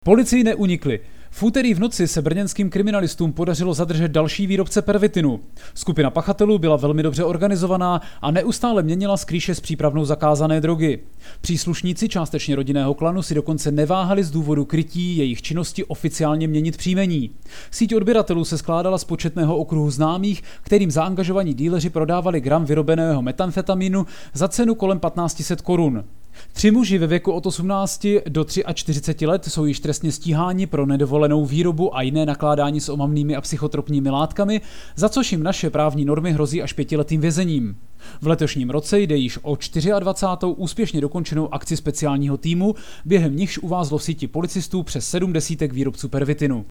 Policii neunikli. V úterý v noci se brněnským kriminalistům podařilo zadržet další výrobce pervitinu. Skupina pachatelů byla velmi dobře organizovaná a neustále měnila skrýše s přípravnou zakázané drogy. Příslušníci částečně rodinného klanu si dokonce neváhali z důvodu krytí jejich činnosti oficiálně měnit příjmení. Síť odběratelů se skládala z početného okruhu známých, kterým zaangažovaní díleři prodávali gram vyrobeného metamfetaminu za cenu kolem 1500 korun. 3 muži ve věku od 18 do 43 let jsou již trestně stíháni pro nedovolenou výrobu a jiné nakládání s omamnými a psychotropními látkami, za což jim naše právní normy hrozí až 5letým vězením. V letošním roce jde již o 24. úspěšně dokončenou akci speciálního týmu, během nichž uvázlo v síti policistů přes 7 desítek výrobců pervitinu.